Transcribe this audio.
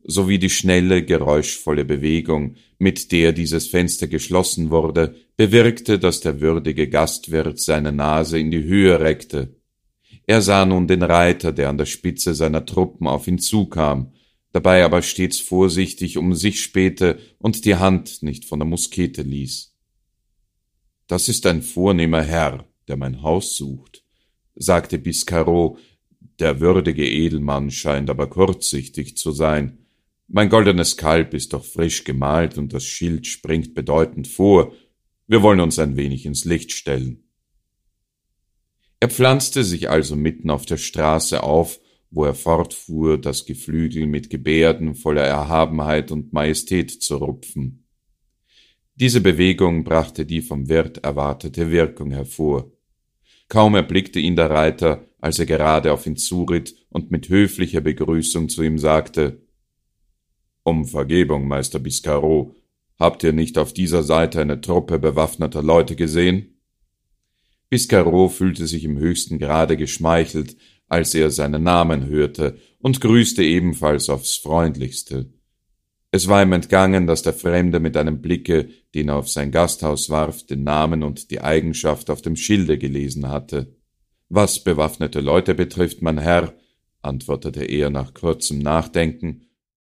sowie die schnelle, geräuschvolle Bewegung, mit der dieses Fenster geschlossen wurde, bewirkte, dass der würdige Gastwirt seine Nase in die Höhe reckte. Er sah nun den Reiter, der an der Spitze seiner Truppen auf ihn zukam, dabei aber stets vorsichtig um sich spähte und die Hand nicht von der Muskete ließ. »Das ist ein vornehmer Herr, der mein Haus sucht«, sagte Biscaro. »Der würdige Edelmann scheint aber kurzsichtig zu sein. Mein goldenes Kalb ist doch frisch gemalt und das Schild springt bedeutend vor. Wir wollen uns ein wenig ins Licht stellen.« Er pflanzte sich also mitten auf der Straße auf, wo er fortfuhr, das Geflügel mit Gebärden voller Erhabenheit und Majestät zu rupfen. Diese Bewegung brachte die vom Wirt erwartete Wirkung hervor. Kaum erblickte ihn der Reiter, als er gerade auf ihn zuritt und mit höflicher Begrüßung zu ihm sagte: »Um Vergebung, Meister Biscaro, habt ihr nicht auf dieser Seite eine Truppe bewaffneter Leute gesehen?« Biscaro fühlte sich im höchsten Grade geschmeichelt, als er seinen Namen hörte, und grüßte ebenfalls aufs Freundlichste. Es war ihm entgangen, dass der Fremde mit einem Blicke, den er auf sein Gasthaus warf, den Namen und die Eigenschaft auf dem Schilde gelesen hatte. »Was bewaffnete Leute betrifft, mein Herr«, antwortete er nach kurzem Nachdenken,